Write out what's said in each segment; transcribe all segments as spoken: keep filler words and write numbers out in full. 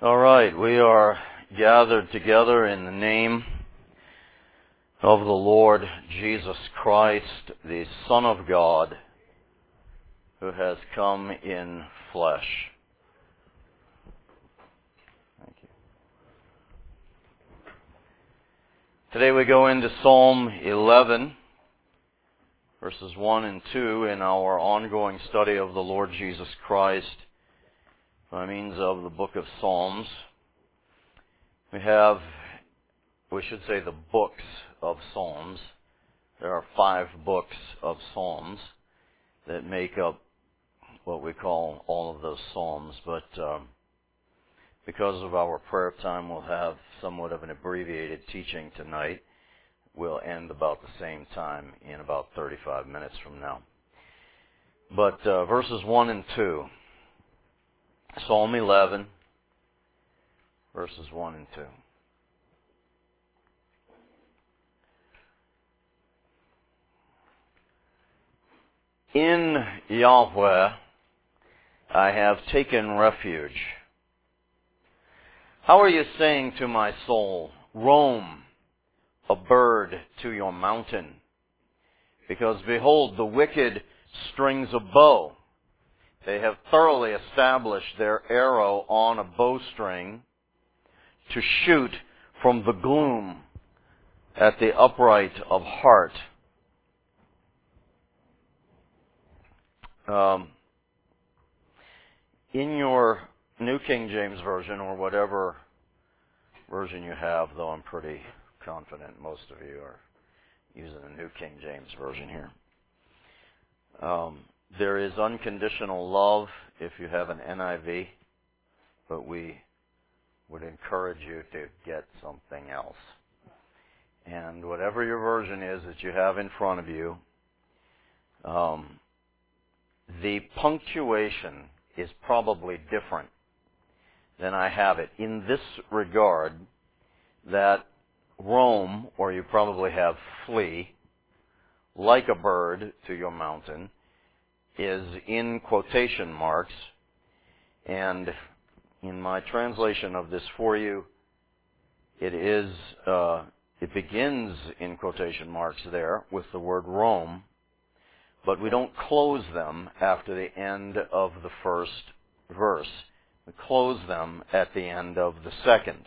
All right, we are gathered together in the name of the Lord Jesus Christ, the Son of God, who has come in flesh. Thank you. Today we go into Psalm eleven, verses one and two in our ongoing study of the Lord Jesus Christ by means of the book of Psalms. We have, we should say, the books of Psalms. There are five books of Psalms that make up what we call all of those Psalms, but um, because of our prayer time, we'll have somewhat of an abbreviated teaching tonight. We'll end about the same time in about thirty-five minutes from now. But uh, verses one and two, Psalm eleven, verses one and two. In Yahweh I have taken refuge. How are you saying to my soul, roam, a bird to your mountain? Because behold, the wicked strings a bow. They have thoroughly established their arrow on a bowstring to shoot from the gloom at the upright of heart. Um, in your New King James Version, or whatever version you have, though I'm pretty confident most of you are using the New King James Version here. Um, there is unconditional love if you have an N I V, but we would encourage you to get something else. And whatever your version is that you have in front of you, um, the punctuation is probably different than I have it in this regard, that roam, or you probably have flee, like a bird to your mountain, is in quotation marks, and in my translation of this for you, it is, uh, it begins in quotation marks there with the word roam, but we don't close them after the end of the first verse. We close them at the end of the second.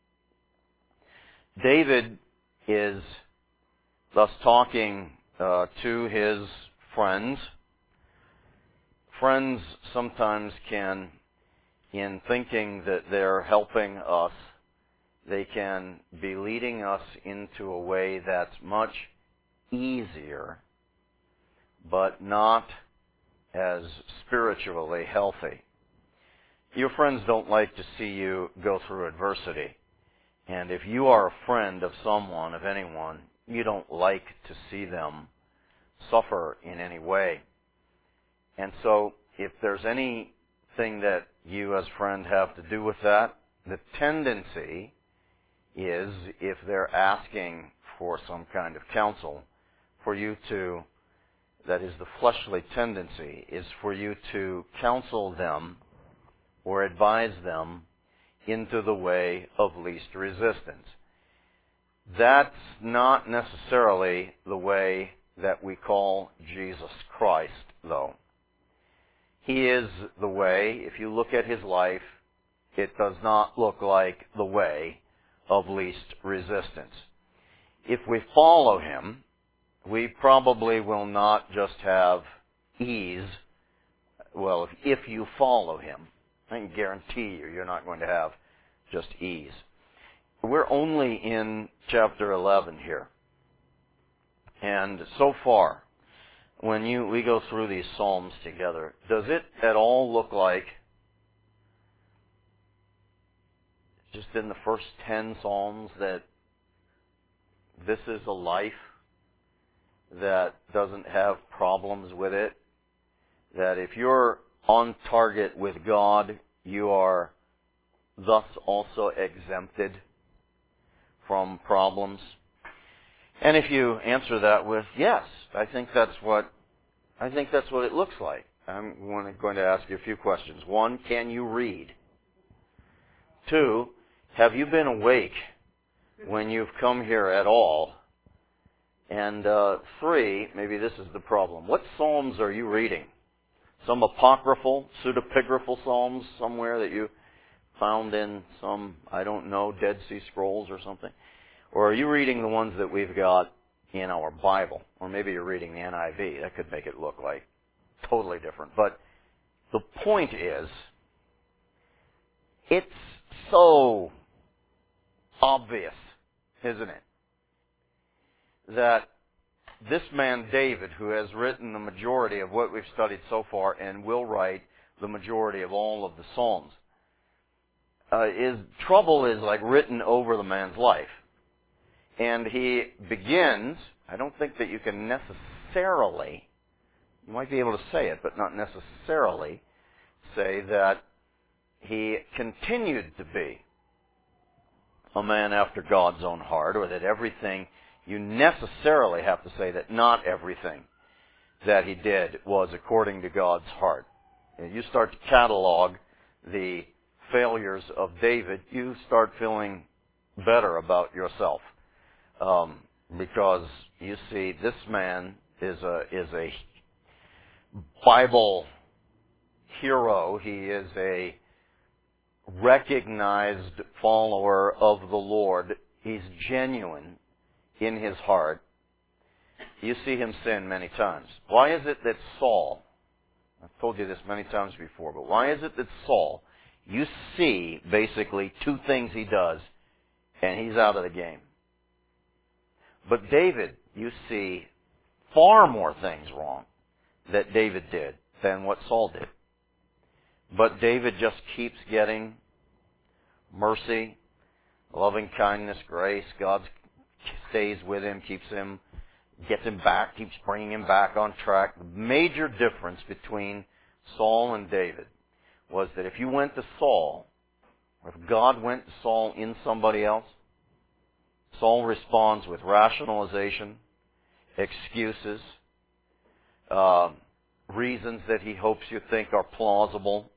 David is thus talking uh, to his friends. Friends sometimes can, in thinking that they're helping us, they can be leading us into a way that's much easier, but not as spiritually healthy. Your friends don't like to see you go through adversity. And if you are a friend of someone, of anyone, you don't like to see them suffer in any way. And so, if there's anything that you as friend have to do with that, the tendency is, if they're asking for some kind of counsel, for you to, that is the fleshly tendency, is for you to counsel them or advise them into the way of least resistance. That's not necessarily the way that we call Jesus Christ, though. He is the way. If you look at his life, it does not look like the way of least resistance. If we follow him, we probably will not just have ease. Well, if, if you follow him, I can guarantee you, you're not going to have just ease. We're only in chapter eleven here. And so far, when you we go through these Psalms together, does it at all look like, just in the first ten Psalms, that this is a life that doesn't have problems with it? That if you're on target with God, you are thus also exempted from problems? And if you answer that with yes, I think that's what I think that's what it looks like. I'm going to ask you a few questions. One, can you read? Two, have you been awake when you've come here at all? And uh, three, maybe this is the problem. What psalms are you reading? Some apocryphal, pseudepigraphal psalms somewhere that you found in some, I don't know, Dead Sea Scrolls or something? Or are you reading the ones that we've got in our Bible? Or maybe you're reading the N I V. That could make it look like totally different. But the point is, it's so obvious, isn't it, that this man David, who has written the majority of what we've studied so far and will write the majority of all of the Psalms, uh, is trouble is like written over the man's life. And he begins, I don't think that you can necessarily, you might be able to say it, but not necessarily say that he continued to be a man after God's own heart, or that everything, you necessarily have to say that not everything that he did was according to God's heart. And you start to catalog the failures of David, you start feeling better about yourself. Um, because you see, this man is a is a Bible hero. He is a recognized follower of the Lord. He's genuine in his heart. You see him sin many times. Why is it that Saul, I've told you this many times before, but why is it that Saul, you see basically two things he does, and he's out of the game? But David, you see far more things wrong that David did than what Saul did. But David just keeps getting mercy, loving kindness, grace. God stays with him, keeps him, gets him back, keeps bringing him back on track. The major difference between Saul and David was that if you went to Saul, or if God went to Saul in somebody else, Saul responds with rationalization, excuses, uh, reasons that he hopes you think are plausible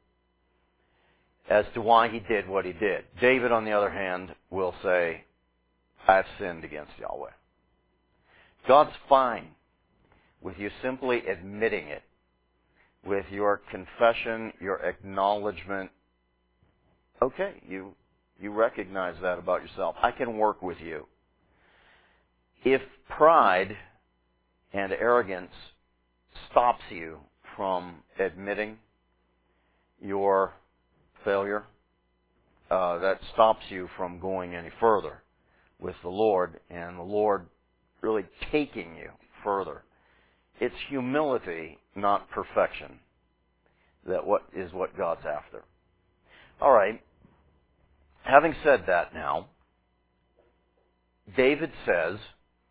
as to why he did what he did. David, on the other hand, will say, I've sinned against Yahweh. God's fine with you simply admitting it, with your confession, your acknowledgement. Okay, you you recognize that about yourself. I can work with you. If pride and arrogance stops you from admitting your failure, uh, that stops you from going any further with the Lord, and the Lord really taking you further. It's humility, not perfection, that what is what God's after. All right. Having said that now, David says,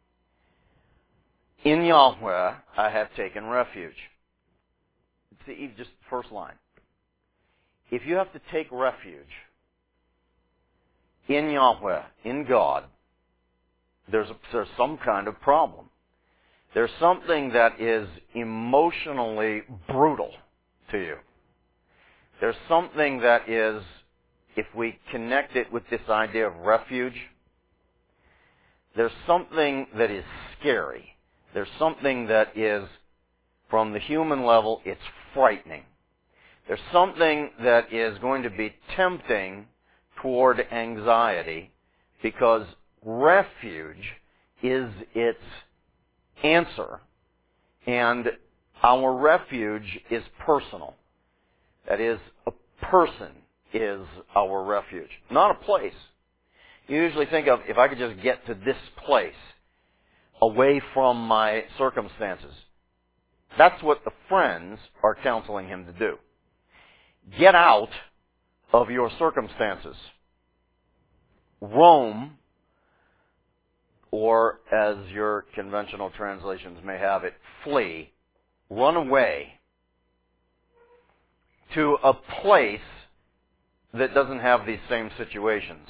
in Yahweh I have taken refuge. See, just the first line. If you have to take refuge in Yahweh, in God, there's, a, there's some kind of problem. There's something that is emotionally brutal to you. There's something that is, if we connect it with this idea of refuge, there's something that is scary. There's something that is, from the human level, it's frightening. There's something that is going to be tempting toward anxiety, because refuge is its answer. And our refuge is personal. That is, a person is our refuge, not a place. You usually think of, if I could just get to this place, away from my circumstances. That's what the friends are counseling him to do. Get out of your circumstances. Roam, or as your conventional translations may have it, flee, run away to a place that doesn't have these same situations.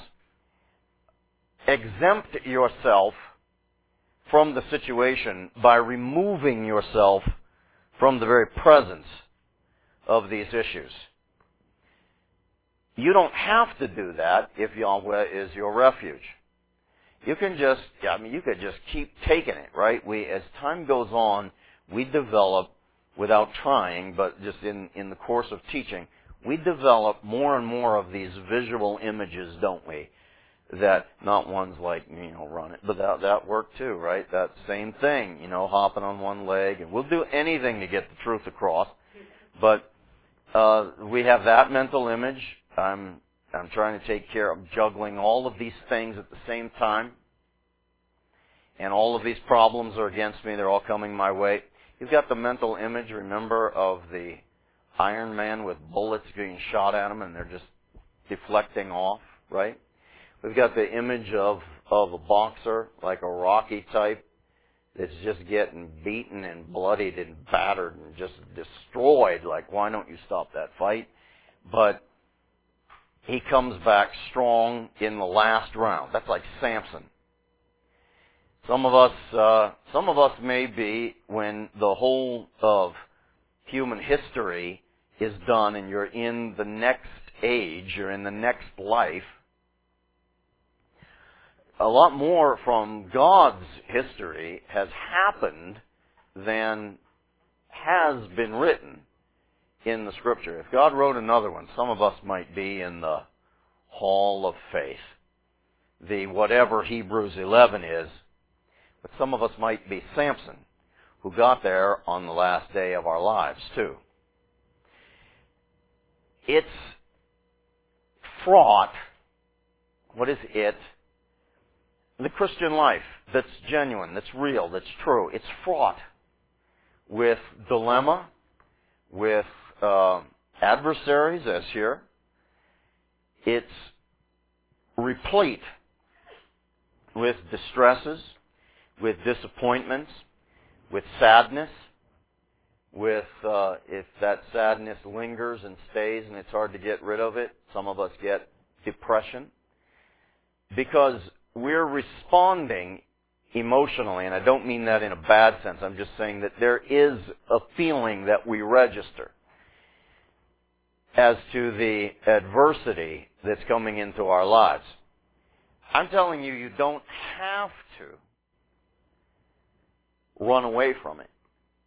Exempt yourself from the situation by removing yourself from the very presence of these issues. you don't have to do that if Yahweh is your refuge. You can just, I mean, you could just keep taking it, right? We, as time goes on, we develop, without trying, but just in, in the course of teaching, we develop more and more of these visual images, don't we? That not ones like, you know, run it, but that, that work too, right? That same thing, you know, hopping on one leg, and we'll do anything to get the truth across. But uh, we have that mental image. I'm I'm trying to take care of juggling all of these things at the same time, and all of these problems are against me. They're all coming my way. You've got the mental image, remember, of the Iron Man with bullets being shot at him, and they're just deflecting off, right? We've got the image of, of a boxer, like a Rocky type, that's just getting beaten and bloodied and battered and just destroyed. Like, why don't you stop that fight? But he comes back strong in the last round. That's like Samson. Some of us, uh, some of us may be, when the whole of human history is done and you're in the next age, you're in the next life, a lot more from God's history has happened than has been written in the Scripture. If God wrote another one, some of us might be in the Hall of Faith, the whatever Hebrews eleven is, but some of us might be Samson, who got there on the last day of our lives too. It's fraught. What is it? The Christian life that's genuine, that's real, that's true. It's fraught with dilemma, with uh, adversaries, as here. It's replete with distresses, with disappointments, with sadness, with, uh, if that sadness lingers and stays and it's hard to get rid of it, some of us get depression. Because we're responding emotionally, and I don't mean that in a bad sense. I'm just saying that there is a feeling that we register as to the adversity that's coming into our lives. I'm telling you, you don't have to run away from it.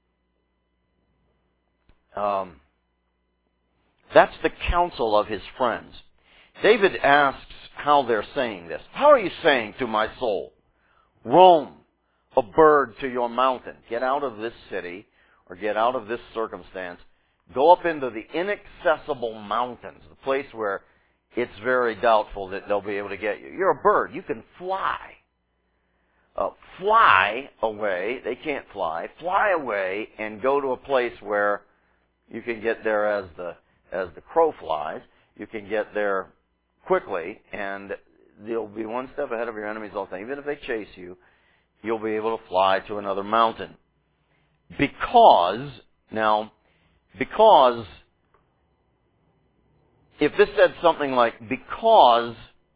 Um, that's the counsel of his friends. David asks how they're saying this. How are you saying to my soul, roam, a bird to your mountain? Get out of this city, or get out of this circumstance. Go up into the inaccessible mountains, the place where it's very doubtful that they'll be able to get you. You're a bird. You can fly. Uh, fly away. They can't fly. Fly away and go to a place where you can get there as the as the crow flies. You can get there quickly, and you'll be one step ahead of your enemies all the time. Even if they chase you, you'll be able to fly to another mountain. Because, now, because, if this said something like, because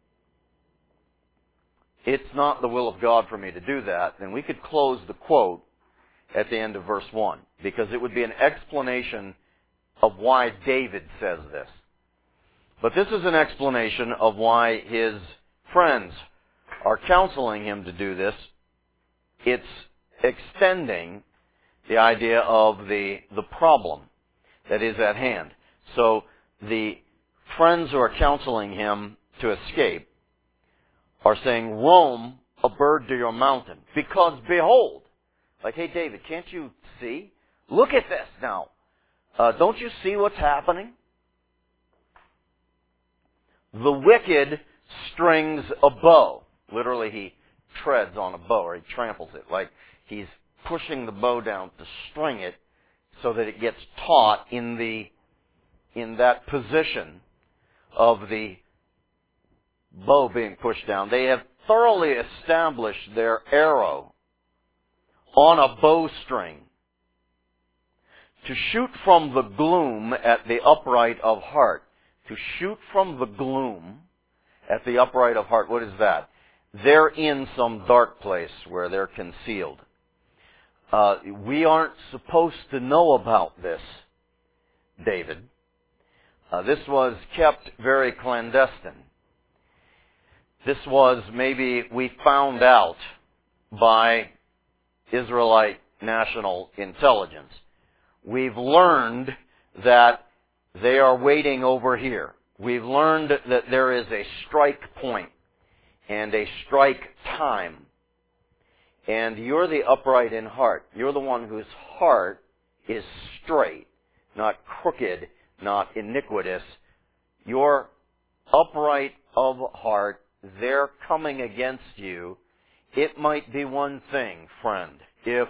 it's not the will of God for me to do that, then we could close the quote at the end of verse one, because it would be an explanation of why David says this. But this is an explanation of why his friends are counseling him to do this. It's extending the idea of the, the problem that is at hand. So the friends who are counseling him to escape are saying, roam, a bird to your mountain. Because behold, like, hey David, can't you see? Look at this now. Uh, don't you see what's happening? The wicked strings a bow. Literally, he treads on a bow, or he tramples it. Like, he's pushing the bow down to string it so that it gets taut in the in that position of the bow being pushed down. They have thoroughly established their arrow on a bowstring to shoot from the gloom at the upright of heart. To shoot from the gloom at the upright of heart. What is that? They're in some dark place where they're concealed. Uh, we aren't supposed to know about this, David. Uh, this was kept very clandestine. This was maybe we found out by Israelite national intelligence. We've learned that they are waiting over here. We've learned that there is a strike point and a strike time. And you're the upright in heart. You're the one whose heart is straight, not crooked, not iniquitous. You're upright of heart. They're coming against you. It might be one thing, friend, if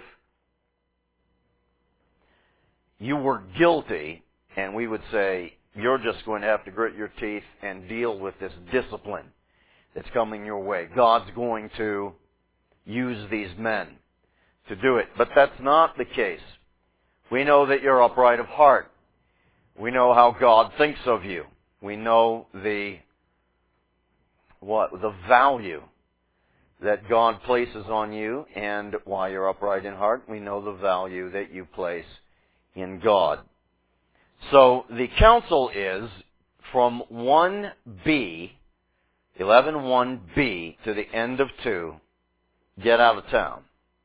you were guilty, and we would say, you're just going to have to grit your teeth and deal with this discipline that's coming your way. God's going to use these men to do it. But that's not the case. We know that you're upright of heart. We know how God thinks of you. We know the what the value that God places on you and why you're upright in heart. We know the value that you place in God. So the counsel is from one B, eleven one B, to the end of two, get out of town.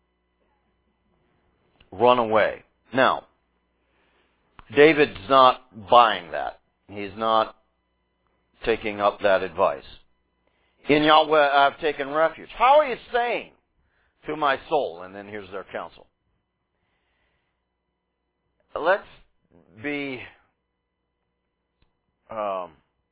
Run away. Now, David's not buying that. He's not taking up that advice. In Yahweh I've taken refuge. How are you saying to my soul? And then here's their counsel. Let's be um,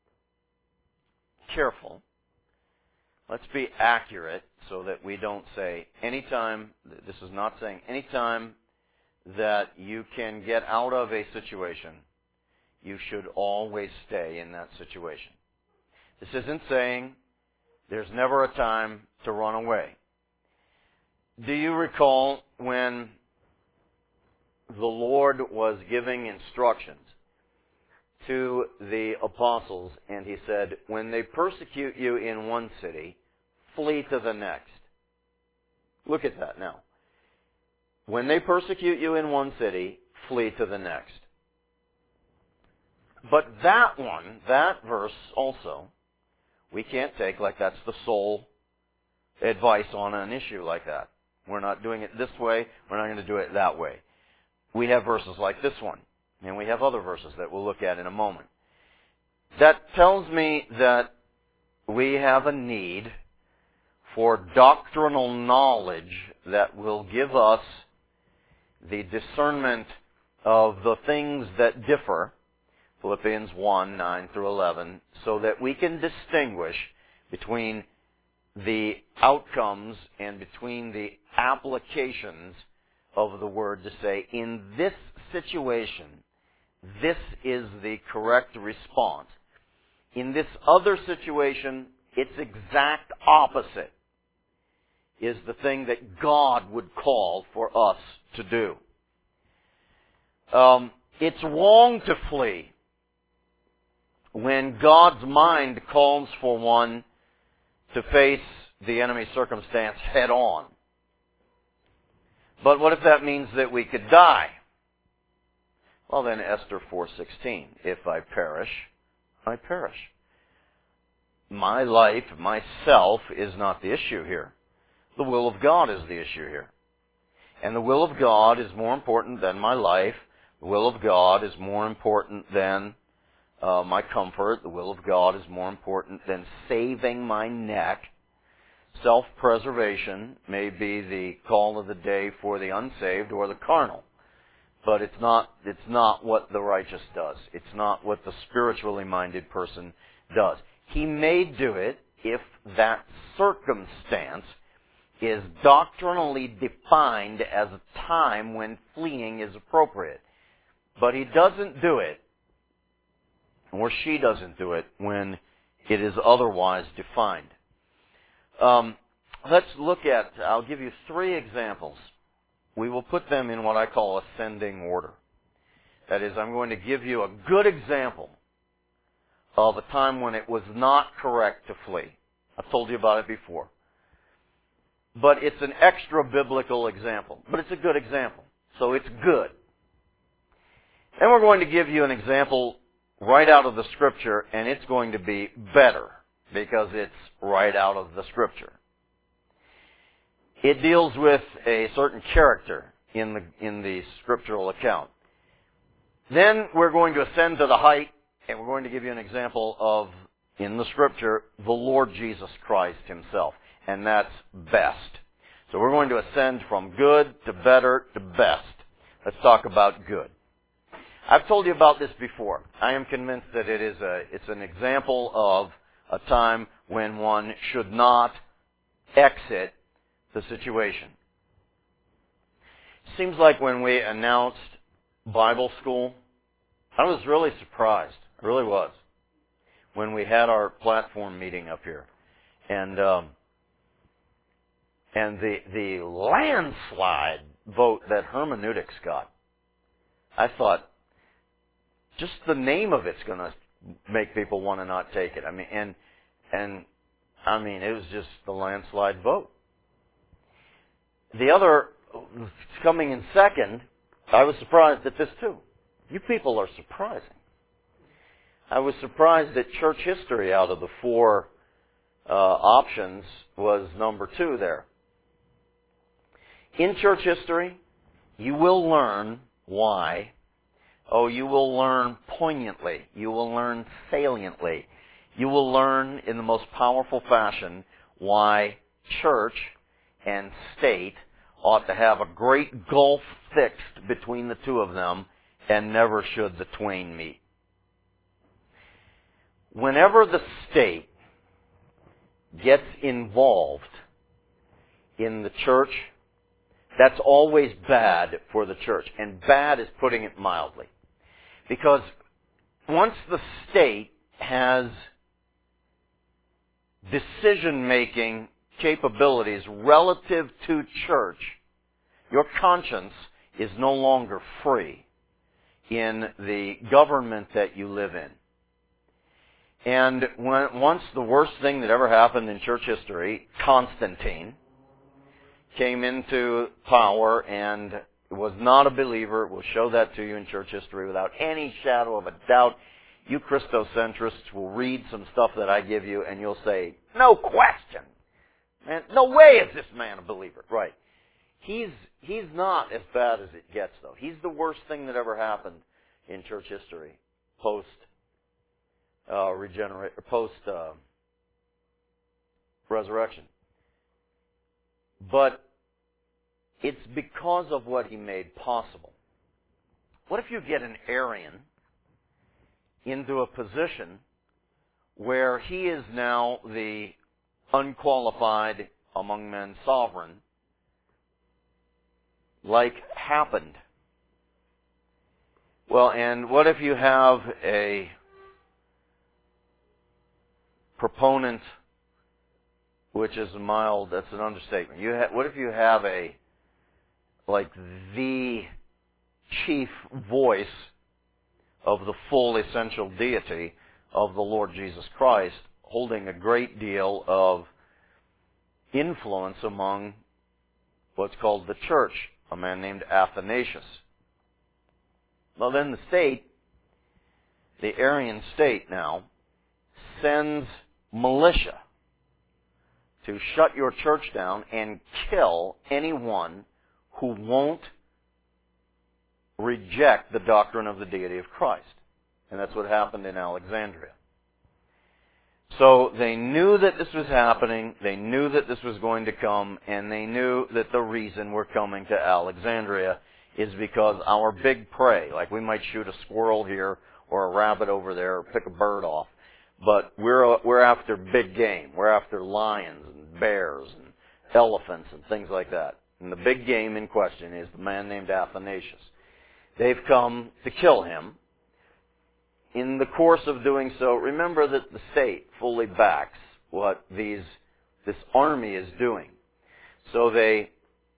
careful. Let's be accurate so that we don't say anytime, this is not saying anytime that you can get out of a situation, you should always stay in that situation. This isn't saying there's never a time to run away. Do you recall when the Lord was giving instructions to the apostles, and He said, when they persecute you in one city, flee to the next. Look at that now. When they persecute you in one city, flee to the next. But that one, that verse also, we can't take like that's the sole advice on an issue like that. We're not doing it this way. We're not going to do it that way. We have verses like this one, and we have other verses that we'll look at in a moment. That tells me that we have a need for doctrinal knowledge that will give us the discernment of the things that differ, Philippians one, nine through eleven, so that we can distinguish between the outcomes and between the applications of the word to say, in this situation, this is the correct response. In this other situation, its exact opposite is the thing that God would call for us to do. Um, it's wrong to flee when God's mind calls for one to face the enemy circumstance head on. But what if that means that we could die? Well, then Esther four sixteen, if I perish, I perish. My life, myself, is not the issue here. The will of God is the issue here. And the will of God is more important than my life. The will of God is more important than uh, my comfort. The will of God is more important than saving my neck. Self-preservation may be the call of the day for the unsaved or the carnal. But it's not, it's not what the righteous does. It's not what the spiritually minded person does. He may do it if that circumstance is doctrinally defined as a time when fleeing is appropriate. But he doesn't do it, or she doesn't do it, when it is otherwise defined. Um, let's look at, I'll give you three examples. We will put them in what I call ascending order. That is, I'm going to give you a good example of a time when it was not correct to flee. I've told you about it before. But it's an extra biblical example. But it's a good example. So it's good. And we're going to give you an example right out of the Scripture, and it's going to be better because it's right out of the Scripture. It deals with a certain character in the in the scriptural account. Then we're going to ascend to the height, and we're going to give you an example of, in the Scripture, the Lord Jesus Christ Himself, and that's best. So we're going to ascend from good to better to best. Let's talk about good. I've told you about this before. I am convinced that it is a it's an example of a time when one should not exit the situation. Seems like when we announced Bible school, I was really surprised. I really was. When we had our platform meeting up here. And um, and the the landslide vote that hermeneutics got. I thought, just the name of it's going to make people want to not take it. I mean, and and I mean, it was just the landslide vote. The other, coming in second, I was surprised at this too. You people are surprising. I was surprised that church history, out of the four uh, options, was number two there. In church history, you will learn why. Oh, you will learn poignantly. You will learn saliently. You will learn in the most powerful fashion why church and state ought to have a great gulf fixed between the two of them, and never should the twain meet. Whenever the state gets involved in the church, that's always bad for the church. And bad is putting it mildly. Because once the state has decision-making capabilities relative to church, your conscience is no longer free in the government that you live in. And when, once the worst thing that ever happened in church history, Constantine, came into power and was not a believer. We'll show that to you in church history without any shadow of a doubt. You Christocentrists will read some stuff that I give you and you'll say, no question. Man, no way is this man a believer. Right. He's he's not as bad as it gets, though. He's the worst thing that ever happened in church history post uh, regenerate, post uh, resurrection. But it's because of what he made possible. What if you get an Arian into a position where he is now the unqualified among men sovereign, like happened? Well, and what if you have a proponent, which is a mild, that's an understatement. You ha- what if you have a, like the chief voice of the full essential deity of the Lord Jesus Christ, holding a great deal of influence among what's called the church, a man named Athanasius. Well, then the state, the Arian state now, sends militia to shut your church down and kill anyone who won't reject the doctrine of the deity of Christ. And that's what happened in Alexandria. So they knew that this was happening, they knew that this was going to come, and they knew that the reason we're coming to Alexandria is because our big prey, like we might shoot a squirrel here or a rabbit over there or pick a bird off, but we're we're after big game. We're after lions and bears and elephants and things like that. And the big game in question is the man named Athanasius. They've come to kill him. In the course of doing so, remember that the state fully backs what these this army is doing. So they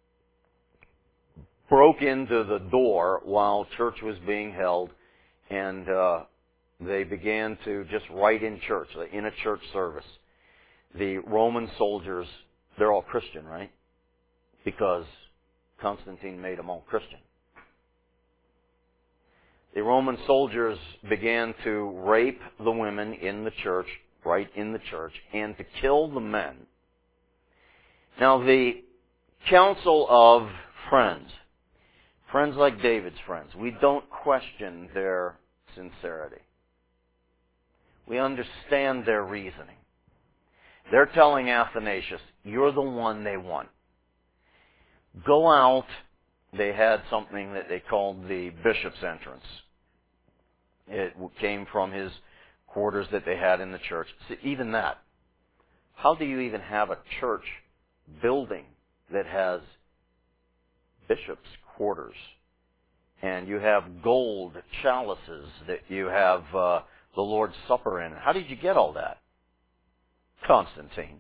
broke into the door while church was being held, and uh, they began to just write in church, in a church service. The Roman soldiers, they're all Christian, right? Because Constantine made them all Christian. the Roman soldiers began to rape the women in the church, right in the church, and to kill the men. Now, the council of friends, friends like David's friends, we don't question their sincerity. We understand their reasoning. They're telling Athanasius, you're the one they want. Go out. They had something that they called the bishop's entrance. It came from his quarters that they had in the church. See, even that. How do you even have a church building that has bishop's quarters? And you have gold chalices that you have uh, the Lord's Supper in. How did you get all that? Constantine.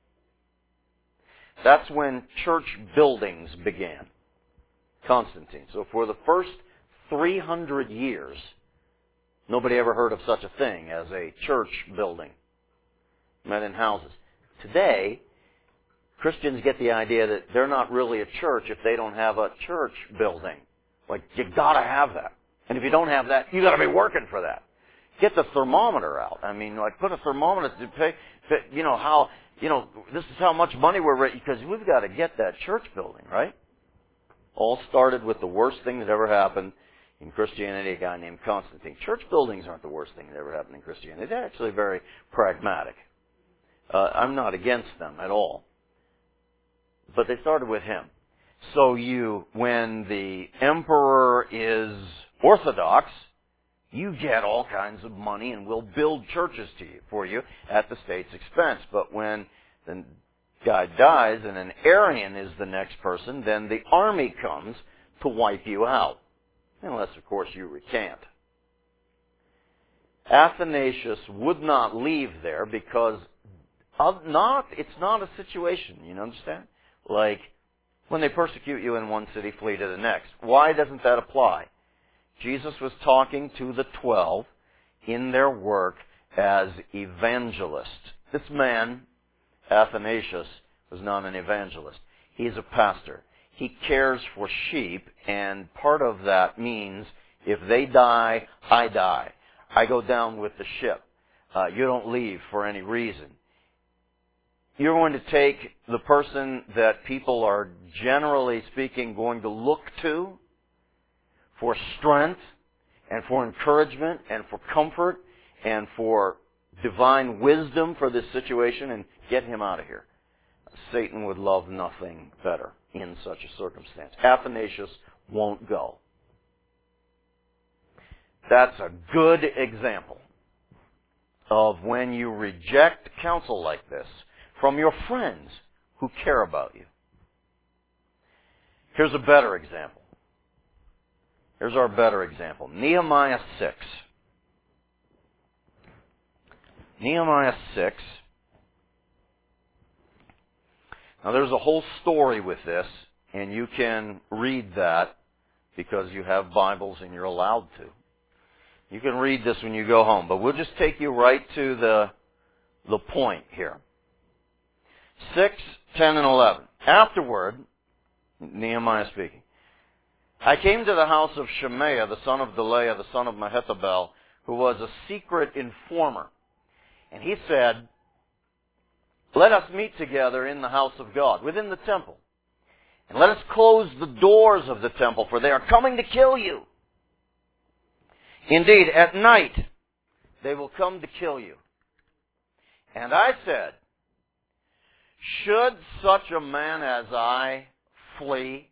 That's when church buildings began. Constantine. So for the first three hundred years, nobody ever heard of such a thing as a church building. Met in houses. Today, Christians get the idea that they're not really a church if they don't have a church building. Like, you gotta have that. And if you don't have that, you gotta be working for that. Get the thermometer out. I mean, like, put a thermometer to pay, you know, how, you know, this is how much money we're raising, because we've got to get that church building, right? All started with the worst thing that ever happened in Christianity, a guy named Constantine. Church buildings aren't the worst thing that ever happened in Christianity. They're actually very pragmatic. Uh, I'm not against them at all. But they started with him. So you, when the emperor is orthodox, you get all kinds of money and we'll build churches to you, for you at the state's expense. But when the guy dies and an Arian is the next person, then the army comes to wipe you out. Unless, of course, you recant. Athanasius would not leave there because of not, it's not a situation, you understand? Like, when they persecute you in one city, flee to the next. Why doesn't that apply? Jesus was talking to the twelve in their work as evangelists. This man, Athanasius, was not an evangelist. He's a pastor. He cares for sheep, and part of that means if they die, I die. I go down with the ship. Uh, you don't leave for any reason. You're going to take the person that people are generally speaking going to look to for strength and for encouragement and for comfort and for divine wisdom for this situation and get him out of here. Satan would love nothing better in such a circumstance. Athanasius won't go. That's a good example of when you reject counsel like this from your friends who care about you. Here's a better example. Here's our better example. Nehemiah six. Nehemiah six. Now there's a whole story with this, and you can read that because you have Bibles and you're allowed to. You can read this when you go home, but we'll just take you right to the, the point here. six, ten, and eleven. Afterward, Nehemiah speaking, I came to the house of Shemaiah, the son of Delaiah, the son of Mehetabel, who was a secret informer. And he said, let us meet together in the house of God, within the temple. And let us close the doors of the temple, for they are coming to kill you. Indeed, at night they will come to kill you. And I said, should such a man as I flee?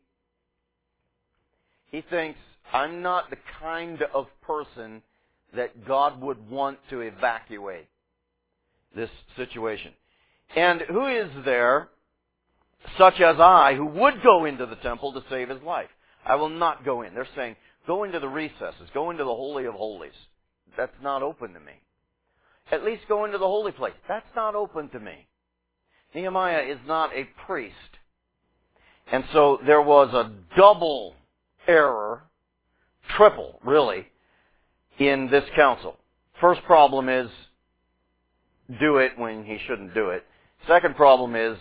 He thinks, I'm not the kind of person that God would want to evacuate this situation. And who is there, such as I, who would go into the temple to save his life? I will not go in. They're saying, go into the recesses, go into the Holy of Holies. That's not open to me. At least go into the holy place. That's not open to me. Nehemiah is not a priest. And so there was a double error, triple, really, in this council. First problem is, do it when he shouldn't do it. Second problem is,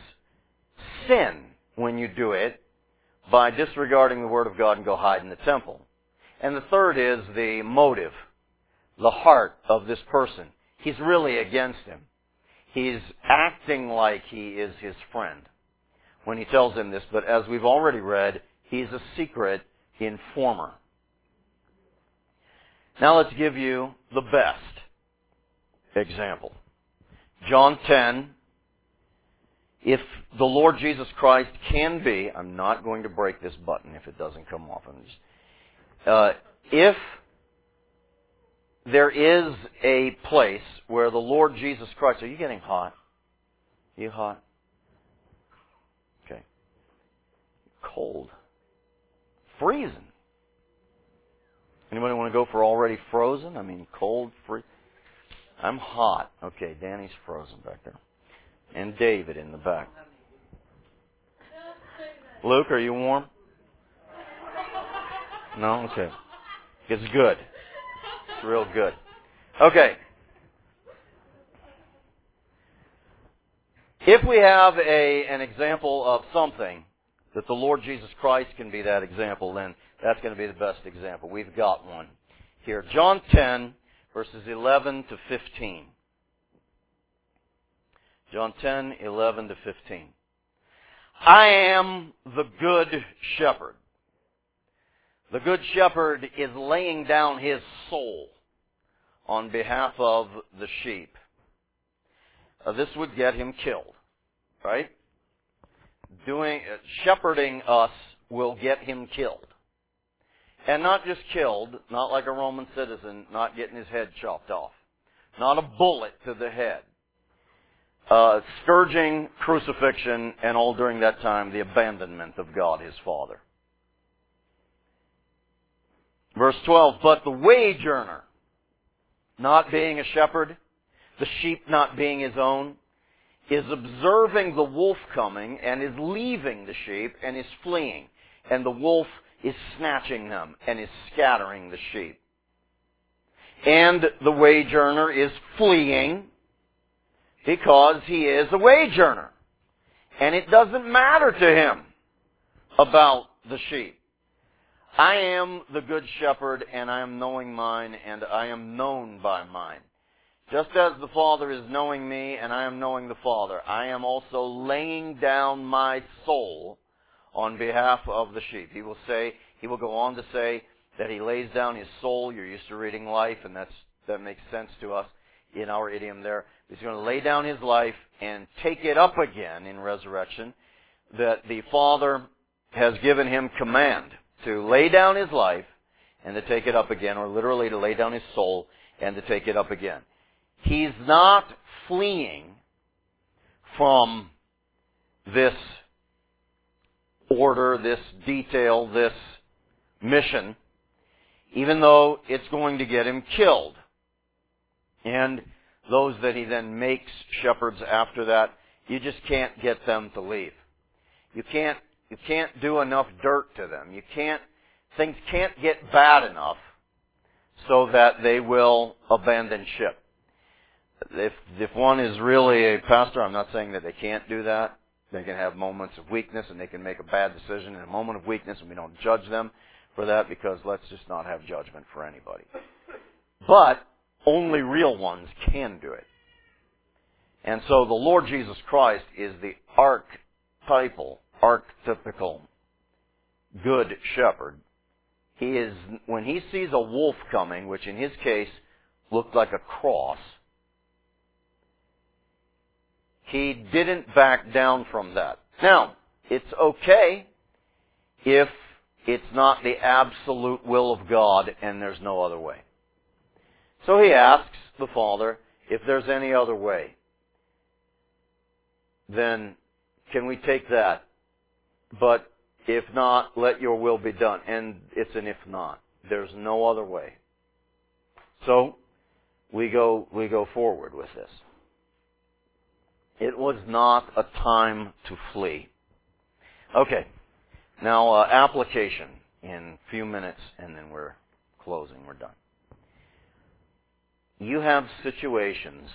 sin when you do it by disregarding the Word of God and go hide in the temple. And the third is the motive, the heart of this person. He's really against him. He's acting like he is his friend when he tells him this, but as we've already read, he's a secret informer. Now let's give you the best example. John ten, if the Lord Jesus Christ can be, I'm not going to break this button if it doesn't come off. I'm just, uh, if there is a place where the Lord Jesus Christ, are you getting hot? Are you hot? Okay. Cold. Freezing. Anybody want to go for already frozen? I mean, cold, free. I'm hot. Okay, Danny's frozen back there. And David in the back. Luke, are you warm? No? Okay. It's good. It's real good. Okay. If we have a an example of something that the Lord Jesus Christ can be that example, then that's going to be the best example. We've got one here. John ten, verses eleven to fifteen. John ten, eleven to fifteen. I am the good shepherd. The good shepherd is laying down his soul on behalf of the sheep. Uh, this would get him killed, right? Doing uh, shepherding us will get him killed. And not just killed, not like a Roman citizen, not getting his head chopped off. Not a bullet to the head. Uh, scourging, crucifixion, and all during that time, the abandonment of God, his Father. Verse twelve, but the wage earner, not being a shepherd, the sheep not being his own, is observing the wolf coming and is leaving the sheep and is fleeing. And the wolf is snatching them and is scattering the sheep. And the wage earner is fleeing because he is a wage earner. And it doesn't matter to him about the sheep. I am the good shepherd, and I am knowing mine, and I am known by mine. Just as the Father is knowing me, and I am knowing the Father, I am also laying down my soul on behalf of the sheep. He will say, he will go on to say that he lays down his soul. You're used to reading life, and that's that makes sense to us in our idiom there. He's going to lay down his life and take it up again in resurrection. That the Father has given him command to lay down his life and to take it up again, or literally to lay down his soul and to take it up again. He's not fleeing from this order, this detail, this mission, even though it's going to get him killed. And those that he then makes shepherds after that, you just can't get them to leave. You can't You can't do enough dirt to them. You can't, things can't get bad enough so that they will abandon ship. If, if one is really a pastor, I'm not saying that they can't do that. They can have moments of weakness and they can make a bad decision in a moment of weakness, and we don't judge them for that, because let's just not have judgment for anybody. But only real ones can do it. And so the Lord Jesus Christ is the archetypal archetypical good shepherd. He is, when he sees a wolf coming, which in his case looked like a cross, he didn't back down from that. Now, it's okay if it's not the absolute will of God and there's no other way. So he asks the Father if there's any other way. Then can we take that? But if not, let your will be done. And it's an if not. There's no other way. So we go we go forward with this. It was not a time to flee. Okay. Now uh, application in a few minutes, and then we're closing. We're done. You have situations,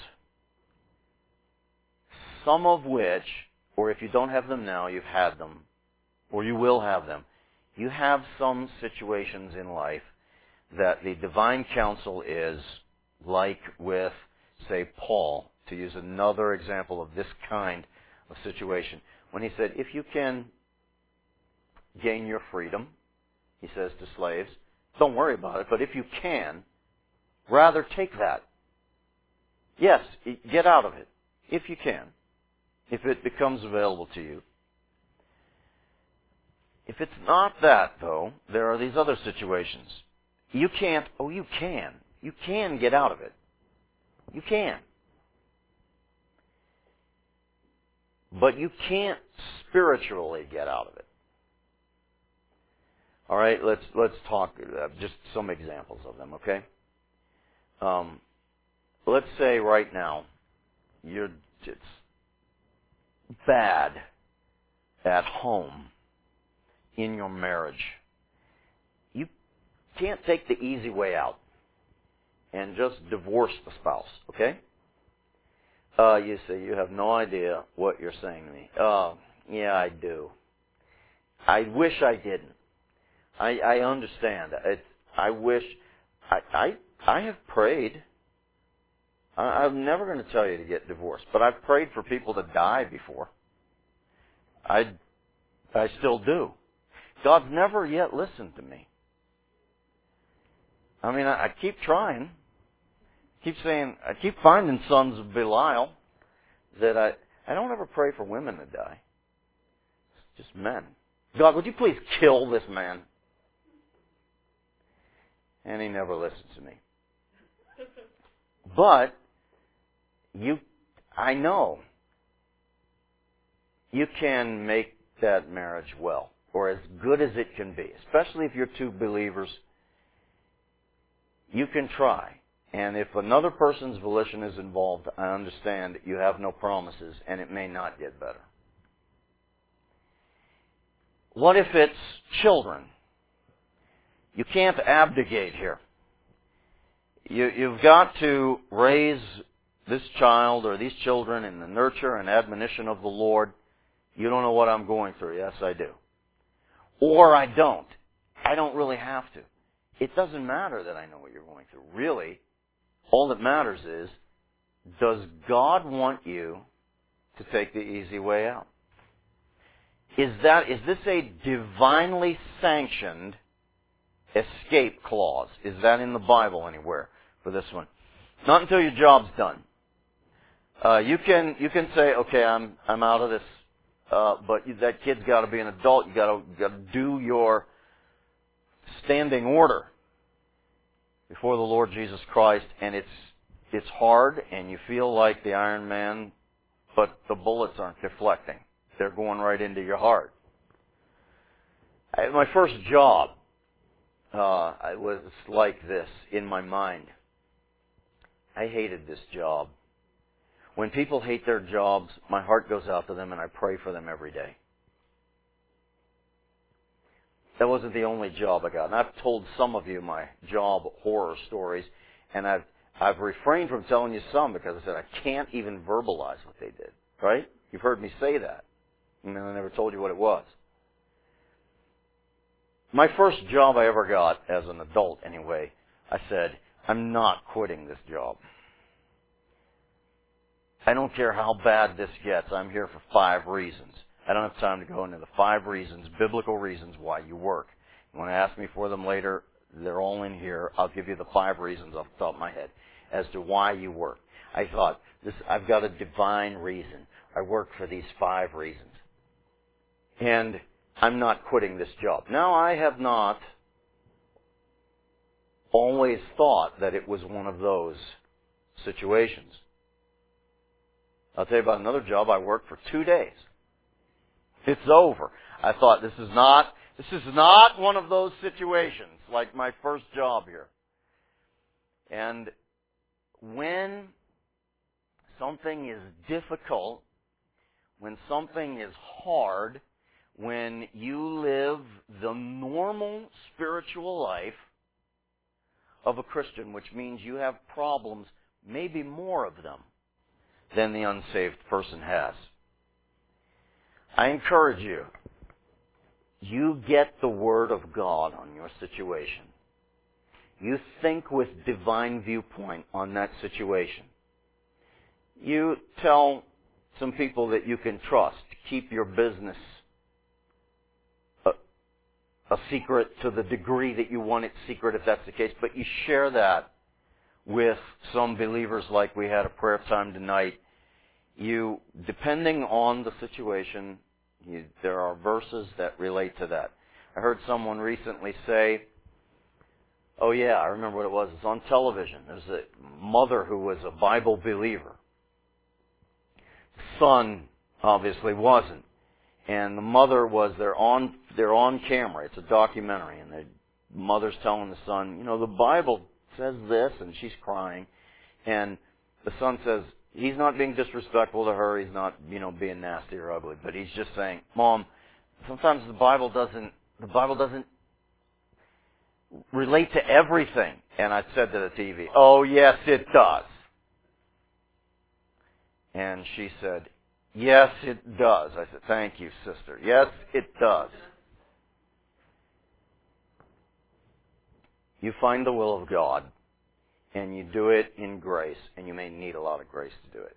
some of which, or if you don't have them now, you've had them, or you will have them. You have some situations in life that the divine counsel is like with, say, Paul, to use another example of this kind of situation, when he said, if you can gain your freedom, he says to slaves, don't worry about it, but if you can, rather take that. Yes, get out of it, if you can, if it becomes available to you. If it's not that, though, there are these other situations. You can't, oh, you can. You can get out of it. You can. But you can't spiritually get out of it. All right, let's let's talk uh, just some examples of them, okay? Um, let's say right now you're just bad at home in your marriage. You can't take the easy way out and just divorce the spouse, okay? Uh, you say, you have no idea what you're saying to me. Uh, yeah, I do. I wish I didn't. I, I understand. It, I wish, I, I, I have prayed. I, I'm never going to tell you to get divorced, but I've prayed for people to die before. I, I still do. God's never yet listened to me. I mean, I, I keep trying. Keep saying, I keep finding sons of Belial that I, I don't ever pray for women to die. It's just men. God, would you please kill this man? And he never listens to me. But, you, I know, you can make that marriage well, or as good as it can be, especially if you're two believers. You can try. And if another person's volition is involved, I understand that you have no promises and it may not get better. What if it's children? You can't abdicate here. You, you've got to raise this child or these children in the nurture and admonition of the Lord. You don't know what I'm going through. Yes, I do. Or I don't. I don't really have to. It doesn't matter that I know what you're going through. Really, all that matters is, does God want you to take the easy way out? Is that, is this a divinely sanctioned escape clause? Is that in the Bible anywhere for this one? Not until your job's done. Uh, you can, you can say, okay, I'm, I'm out of this, uh, but that kid's got to be an adult. You got to, got to do your standing order before the Lord Jesus Christ, and it's it's hard, and you feel like the Iron Man, but the bullets aren't deflecting. They're going right into your heart. I, my first job, uh, I was like this in my mind. I hated this job. When people hate their jobs, my heart goes out to them, and I pray for them every day. That wasn't the only job I got. And I've told some of you my job horror stories, and I've I've refrained from telling you some because I said I can't even verbalize what they did. Right? You've heard me say that. And I never told you what it was. My first job I ever got, as an adult anyway, I said, I'm not quitting this job. I don't care how bad this gets. I'm here for five reasons. I don't have time to go into the five reasons, biblical reasons why you work. You want to ask me for them later, they're all in here. I'll give you the five reasons off the top of my head as to why you work. I thought, this, I've got a divine reason. I work for these five reasons. And I'm not quitting this job. Now, I have not always thought that it was one of those situations. I'll tell you about another job. I worked for two days. It's over. I thought, this is not, this is not one of those situations like my first job here. And when something is difficult, when something is hard, when you live the normal spiritual life of a Christian, which means you have problems, maybe more of them than the unsaved person has. I encourage you, you get the Word of God on your situation. You think with divine viewpoint on that situation. You tell some people that you can trust to keep your business a, a secret to the degree that you want it secret, if that's the case. But you share that with some believers, like we had a prayer time tonight. You, depending on the situation, you, there are verses that relate to that. I heard someone recently say, oh yeah, I remember what it was. It's on television. There's a mother who was a Bible believer. Son obviously wasn't. And the mother was, they're on, they're on camera. It's a documentary. And the mother's telling the son, you know, the Bible says this, and she's crying. And the son says, he's not being disrespectful to her. He's not, you know, being nasty or ugly. But he's just saying, Mom, sometimes the Bible doesn't, the Bible doesn't relate to everything. And I said to the T V, oh yes, it does. And she said, yes, it does. I said, thank you, sister. Yes, it does. You find the will of God, and you do it in grace, and you may need a lot of grace to do it.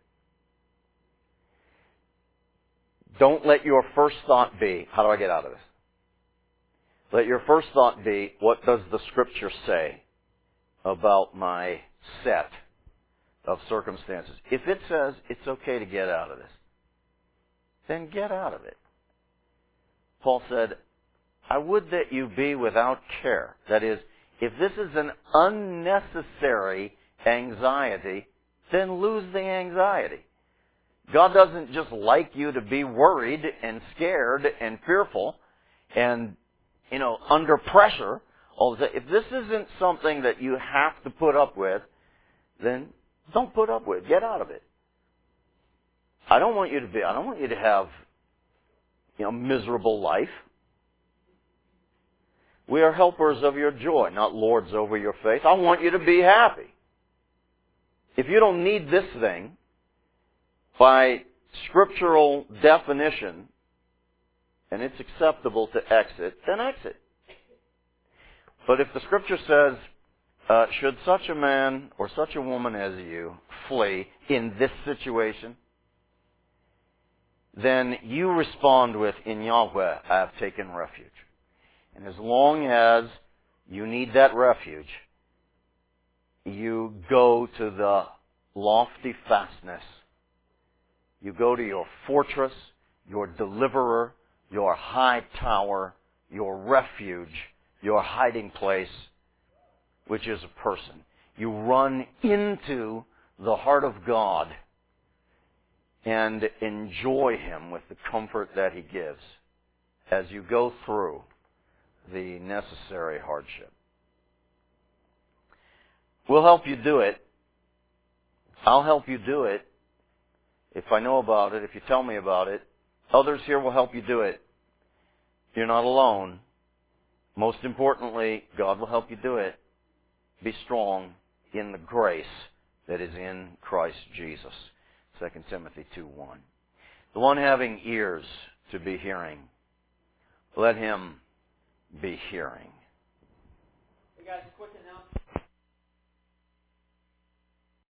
Don't let your first thought be, how do I get out of this? Let your first thought be, what does the Scripture say about my set of circumstances? If it says it's okay to get out of this, then get out of it. Paul said, I would that you be without care. That is, if this is an unnecessary anxiety, then lose the anxiety. God doesn't just like you to be worried and scared and fearful and, you know, under pressure all the time. If this isn't something that you have to put up with, then don't put up with it. Get out of it. I don't want you to be, I don't want you to have, you know, miserable life. We are helpers of your joy, not lords over your faith. I want you to be happy. If you don't need this thing, by scriptural definition, and it's acceptable to exit, then exit. But if the Scripture says, uh, should such a man or such a woman as you flee in this situation, then you respond with, in Yahweh I have taken refuge. And as long as you need that refuge, you go to the lofty fastness. You go to your fortress, your deliverer, your high tower, your refuge, your hiding place, which is a person. You run into the heart of God and enjoy Him with the comfort that He gives as you go through the necessary hardship. We'll help you do it. I'll help you do it if I know about it, if you tell me about it. Others here will help you do it. You're not alone. Most importantly, God will help you do it. Be strong in the grace that is in Christ Jesus. Second Timothy two one. The one having ears to be hearing, let him be hearing. Hey guys, quick